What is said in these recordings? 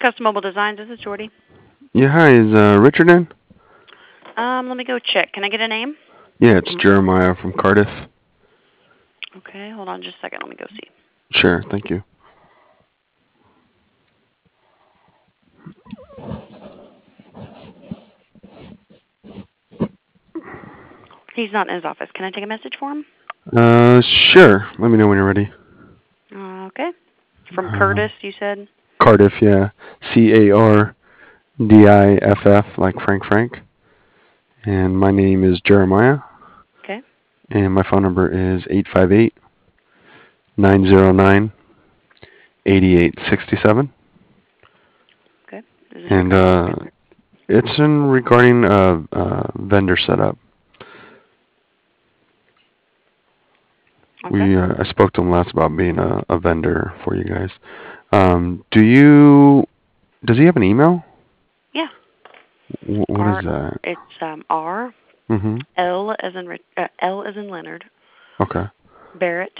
Custom Mobile Designs. This is Jordy. Yeah, hi. Is Richard in? Let me go check. Can I get a name? Yeah, it's Jeremiah from Cardiff. Okay, hold on just a second. Let me go see. Sure, thank you. He's not in his office. Can I take a message for him? Sure. Let me know when you're ready. Okay. From Curtis, you said? Cardiff, yeah. Cardiff, like Frank. And my name is Jeremiah. Okay. And my phone number is 858-909-8867. Okay. Is this And regarding? it's in regarding vendor setup. Okay. I spoke to him last about being a vendor for you guys. Does he have an email? Yeah. What is that? It's R. Mm-hmm. L as in L as in Leonard. Okay. Barrett,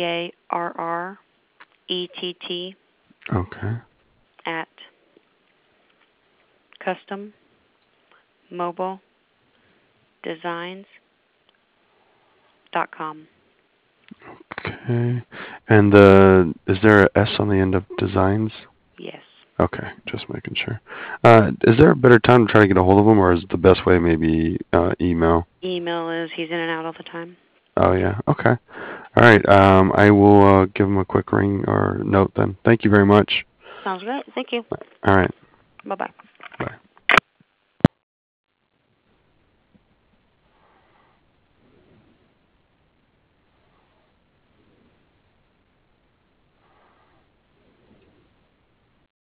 BARRETT, Okay. at Custom Mobile Designs.com. Okay. And is there a S on the end of designs? Yes. Okay, just making sure. Is there a better time to try to get a hold of him, or is the best way maybe email? Email is he's in and out all the time. Oh yeah. Okay. All right. I will give him a quick ring or note then. Thank you very much. Sounds great. Thank you. All right. Bye-bye. Bye.